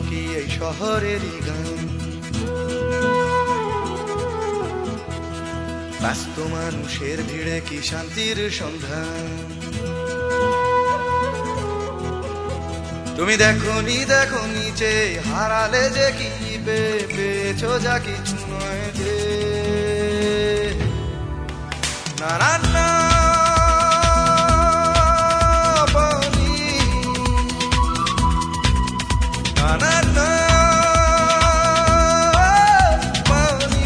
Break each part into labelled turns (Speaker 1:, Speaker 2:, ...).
Speaker 1: কি এই শহরেরই গান? ব্যস্ত মানুষের ভিড়ে কি শান্তির সন্ধান? তুমি দেখোনি দেখোনি যে হারালে যে কি পেয়েছো যা কিছু নয় যে। না না না পানি, না না না পানি,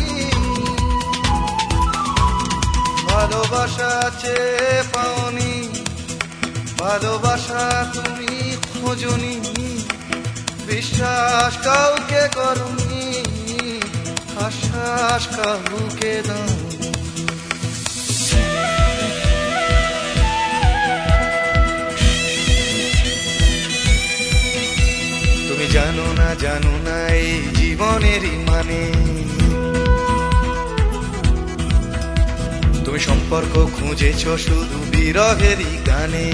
Speaker 1: ভালোবাসা চেয়ে পাওনি, ভালোবাসা তুমি খোঁজনি, বিশ্বাস কাউকে করনি, আশ্বাস কাউকে দাওনি। তুমি জানো না এই জীবনেরই মানে। তুমি সম্পর্ক খুঁজেছো শুধু বিরহেরই গানে।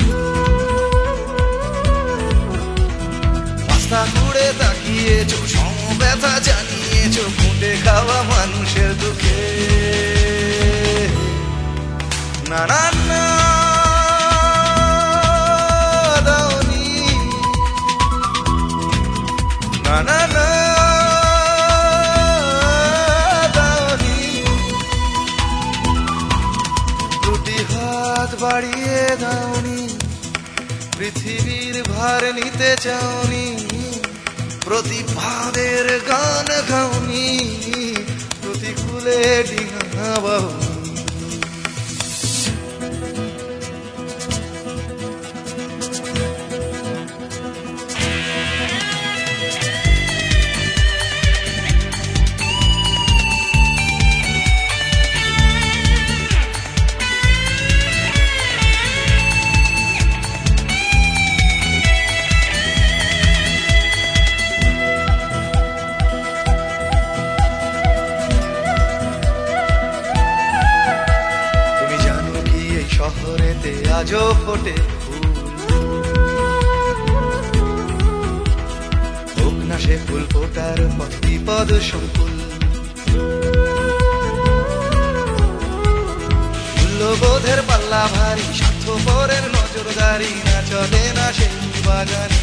Speaker 1: রাস্তা ঘুরে তাকিয়েছো, সমব্যথা জানিয়েছো, ফুটে খাওয়া মানুষের দুঃখে। না না না দাওনি, না না না দাওনি, দুটি হাত বাড়িয়ে দাওনি, পৃথিবীর ভার নিতে চাওনি, প্রতিভাদের গান গাওনি, প্রতিকূলে ডিঙা বাউনি। শহরেতে আজও ফোটে ফুল, হোক না সে ফুল ফোটার পথ বিপদ সংকুল। মূল্যবোধের পাল্লা ভারী, স্বার্থপরের নজরদারি, না চলে না সেই বাগানে।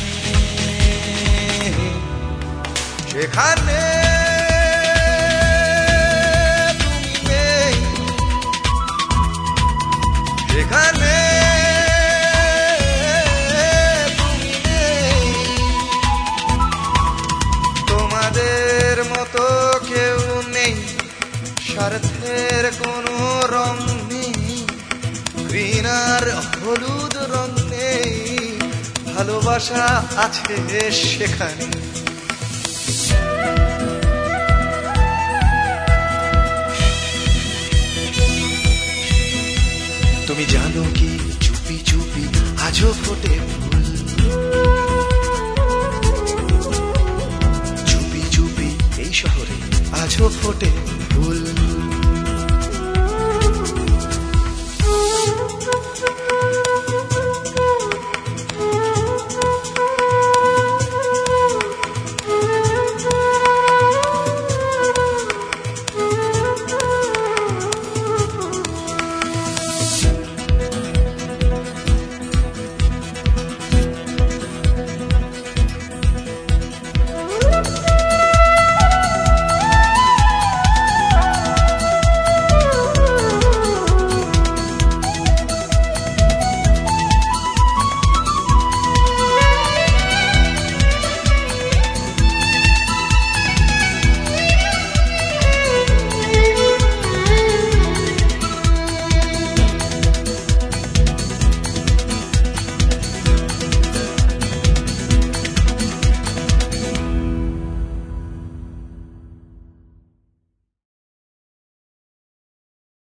Speaker 1: সেখানে সেখানে তুমি নেই, তোমাদের মতো কেউ নেই, স্বার্থের কোনো রং নেই, ঘৃণার হলুদ রং নেই, ভালোবাসা আছে সেখানে। তুমি জানো কি চুপি চুপি আজও ফোটে ফুল, চুপি চুপি এই শহরে আজও ফোটে ফুল।